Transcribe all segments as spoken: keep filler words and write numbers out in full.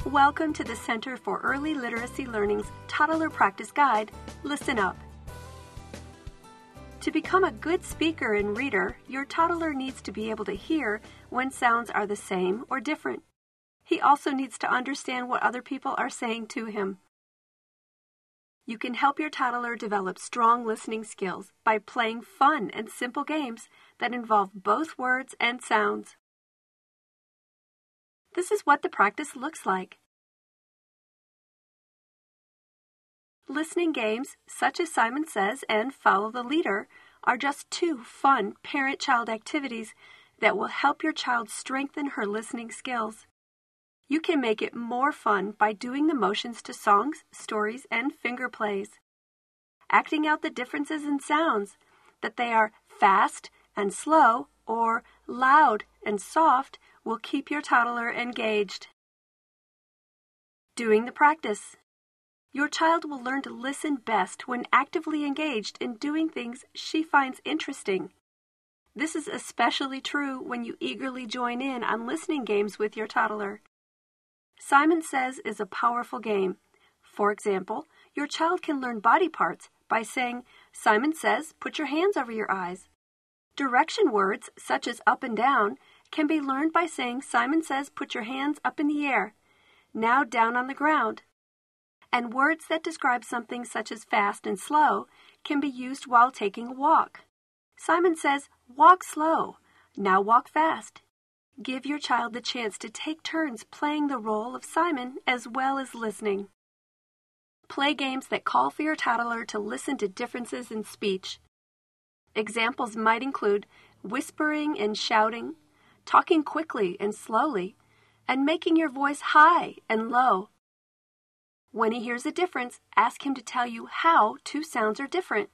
Welcome to the Center for Early Literacy Learning's Toddler Practice Guide, Listen Up. To become a good speaker and reader, your toddler needs to be able to hear when sounds are the same or different. He also needs to understand what other people are saying to him. You can help your toddler develop strong listening skills by playing fun and simple games that involve both words and sounds. This is what the practice looks like. Listening games, such as Simon Says and Follow the Leader, are just two fun parent-child activities that will help your child strengthen her listening skills. You can make it more fun by doing the motions to songs, stories, and finger plays. Acting out the differences in sounds, that they are fast and slow or loud and soft, will keep your toddler engaged. Doing the practice. Your child will learn to listen best when actively engaged in doing things she finds interesting. This is especially true when you eagerly join in on listening games with your toddler. Simon Says is a powerful game. For example, your child can learn body parts by saying, "Simon says, put your hands over your eyes." Direction words, such as up and down, can be learned by saying, "Simon says, put your hands up in the air. Now down on the ground." And words that describe something such as fast and slow can be used while taking a walk. Simon says, "Walk slow. Now walk fast." Give your child the chance to take turns playing the role of Simon as well as listening. Play games that call for your toddler to listen to differences in speech. Examples might include whispering and shouting, talking quickly and slowly, and making your voice high and low. When he hears a difference, ask him to tell you how two sounds are different.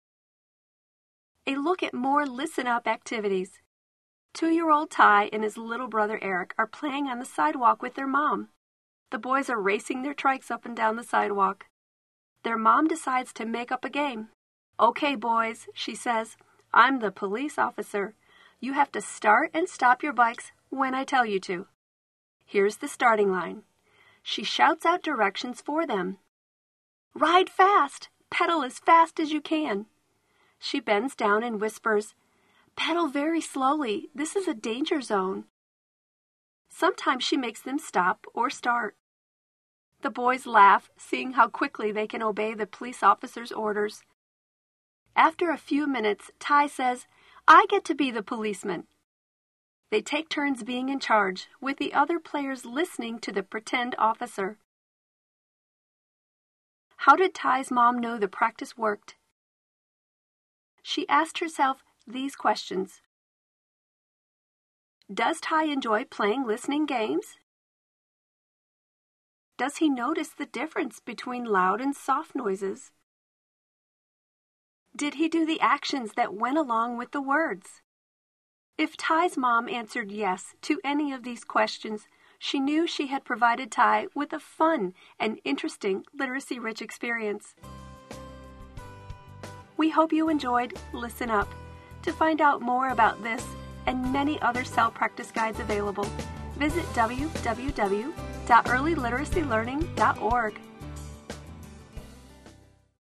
A look at more listen-up activities. Two-year-old Ty and his little brother Eric are playing on the sidewalk with their mom. The boys are racing their trikes up and down the sidewalk. Their mom decides to make up a game. "Okay, boys," she says, "I'm the police officer. You have to start and stop your bikes when I tell you to. Here's the starting line." She shouts out directions for them. "Ride fast! Pedal as fast as you can." She bends down and whispers, "Pedal very slowly. This is a danger zone." Sometimes she makes them stop or start. The boys laugh, seeing how quickly they can obey the police officer's orders. After a few minutes, Ty says, "I get to be the policeman." They take turns being in charge, with the other players listening to the pretend officer. How did Ty's mom know the practice worked? She asked herself these questions. Does Ty enjoy playing listening games? Does he notice the difference between loud and soft noises? Did he do the actions that went along with the words? If Ty's mom answered yes to any of these questions, she knew she had provided Ty with a fun and interesting literacy-rich experience. We hope you enjoyed Listen Up. To find out more about this and many other C E L practice guides available, visit w w w dot early literacy learning dot org.